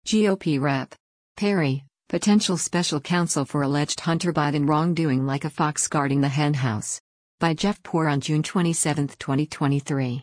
GOP Rep. Perry, potential special counsel for alleged Hunter Biden wrongdoing like a fox guarding the henhouse. By Jeff Poor on June 27, 2023.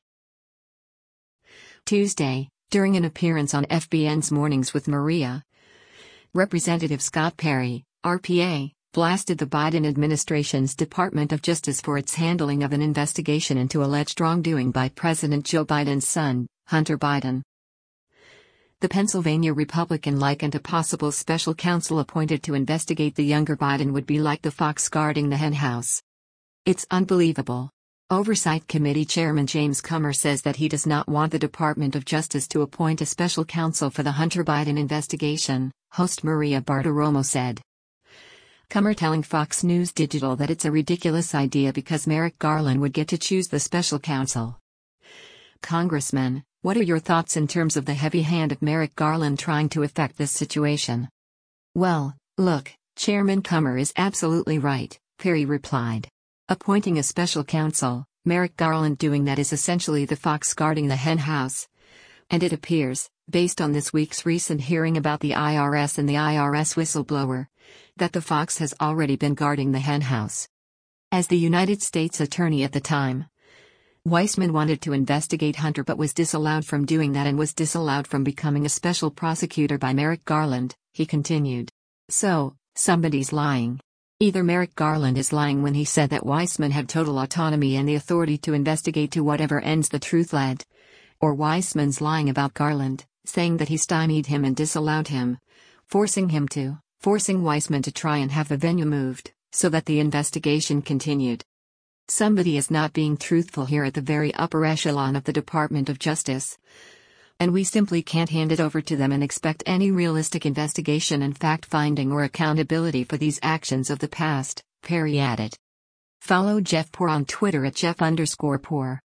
Tuesday, during an appearance on FBN's Mornings with Maria, Representative Scott Perry, RPA, blasted the Biden administration's Department of Justice for its handling of an investigation into alleged wrongdoing by President Joe Biden's son, Hunter Biden. The Pennsylvania Republican likened a possible special counsel appointed to investigate the younger Biden would be like the fox guarding the henhouse. It's unbelievable. Oversight Committee Chairman James Comer says that he does not want the Department of Justice to appoint a special counsel for the Hunter Biden investigation, host Maria Bartiromo said. Comer telling Fox News Digital that it's a ridiculous idea because Merrick Garland would get to choose the special counsel. Congressman, what are your thoughts in terms of the heavy hand of Merrick Garland trying to affect this situation? Well, look, Chairman Comer is absolutely right, Perry replied. Appointing a special counsel, Merrick Garland doing that is essentially the fox guarding the henhouse. And it appears, based on this week's recent hearing about the IRS and the IRS whistleblower, that the fox has already been guarding the henhouse. As the United States Attorney at the time, Weissman wanted to investigate Hunter but was disallowed from doing that and was disallowed from becoming a special prosecutor by Merrick Garland, he continued. So, somebody's lying. Either Merrick Garland is lying when he said that Weissman had total autonomy and the authority to investigate to whatever ends the truth led, or Weissman's lying about Garland, saying that he stymied him and disallowed him, forcing Weissman to try and have the venue moved, so that the investigation continued. Somebody is not being truthful here at the very upper echelon of the Department of Justice. And we simply can't hand it over to them and expect any realistic investigation and fact-finding or accountability for these actions of the past, Perry added. Follow Jeff Poor on Twitter at Jeff_Poor.